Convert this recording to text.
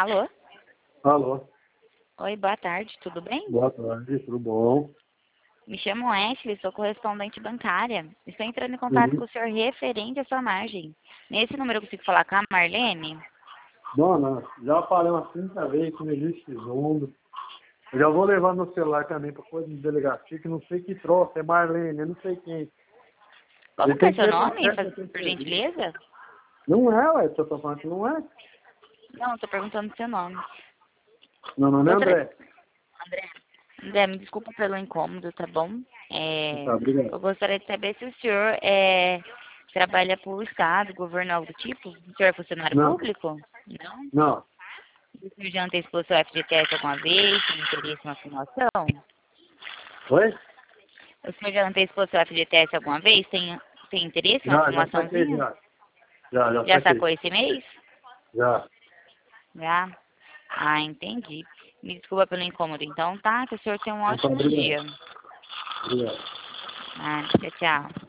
Alô? Alô, Oi, boa tarde, tudo bem? boa tarde, tudo bom? Me chamo Ashley, sou correspondente bancária. Estou entrando em contato com Uhum. o senhor referente à sua margem. Nesse número eu consigo falar com a Marlene? Dona, já falei umas 30 vezes que não existe Zoom. Eu já vou levar meu celular também para coisa de delegacia, que não sei que troço, é Marlene, eu não sei quem. Como Ele que é tem que seu ter nome, processo de por serviço. gentileza? Não é, ué, se eu tô falando que não é. Não, estou perguntando seu nome. Meu nome é Gostaria... André. André, André, me desculpa pelo incômodo, tá bom? Tá, obrigado. Eu gostaria de saber se o senhor trabalha para o Estado, governo, algo do tipo? O senhor é funcionário Não, público? Não? não. O senhor já antecipou seu FGTS alguma vez? Tem interesse na fundação? Oi? O senhor já antecipou seu FGTS alguma vez? Tem interesse em uma Já saquei, simulaçãozinha? já. Já Já saquei. sacou esse mês? Já. Já? Ah, entendi. Me desculpa pelo incômodo, então, tá? Que o senor tenha um Então, tá, ótimo obrigado. dia. Obrigado. Ah, tchau, tchau.